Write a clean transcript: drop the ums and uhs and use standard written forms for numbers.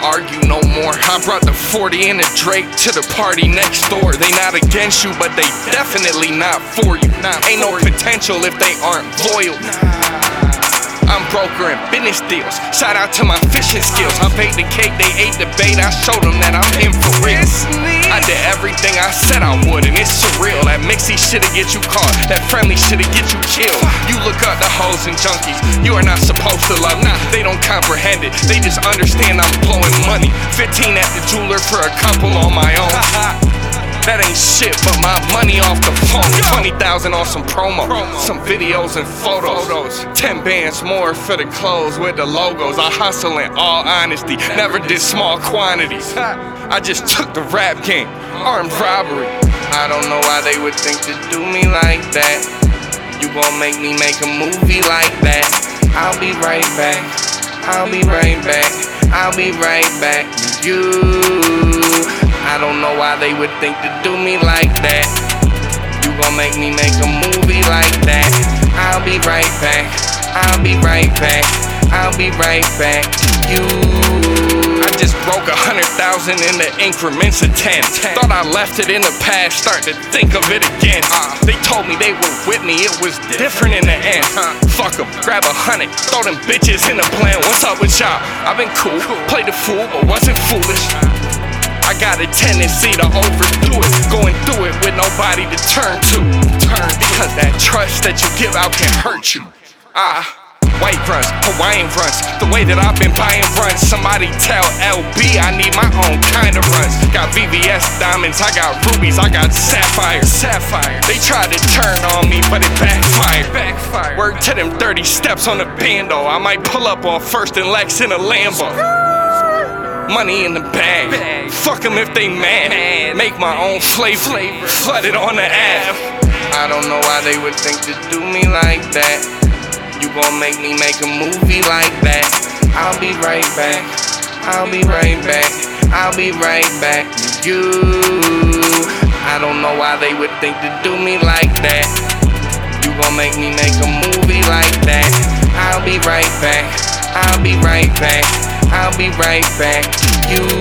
argue no more. I brought the 40 and the Drake to the party next door. They not against you, but they definitely not for you. Ain't no potential if they aren't loyal. I'm brokering business deals. Shout out to my fishing skills. I baked the cake, they ate the bait. I showed them that I'm in for real. I did everything I said I would, and it's surreal. That mixy shit'll get you caught, that friendly shit'll get you killed. You look up the hoes and junkies, you are not supposed to love me. They don't comprehend it, they just understand I'm blowing money. 15 at the jeweler for a couple on my own. That ain't shit but my money off the phone. 20,000 on some promo, some videos and photos. 10 bands more for the clothes with the logos. I hustle in all honesty, never did small quantities. I just took the rap game, armed robbery. I don't know why they would think to do me like that. You gon' make me make a movie like that. I'll be right back, I'll be right back, I'll be right back. I don't know why they would think to do me like that. You gon' make me make a movie like that. I'll be right back, I'll be right back, I'll be right back. I just broke 100,000 in the increments of 10. Thought I left it in the past, start to think of it again. They told me they were with me, it was different in the end. Fuck 'em, grab 100, throw them bitches in the plan. What's up with y'all? I've been cool, played the fool, but wasn't foolish. I got a tendency to overdo it, going through it with nobody to turn to. Because that trust that you give out can hurt you. White runs, Hawaiian runs, the way that I've been buying runs. Somebody tell LB I need my own kind of runs. Got VVS diamonds, I got rubies, I got sapphires. They tried to turn on me, but it backfired. Word to them 30 steps on the bando. I might pull up on First and Lex in a Lambo. Money in the bag, fuck 'em if they mad. Make my own flavor, flood it on the app. I don't know why they would think to do me like that. You gon' make me make a movie like that. I'll be right back, I'll be right back, I'll be right back. I don't know why they would think to do me like that. You gon' make me make a movie like that. I'll be right back, I'll be right back, I'll be right back.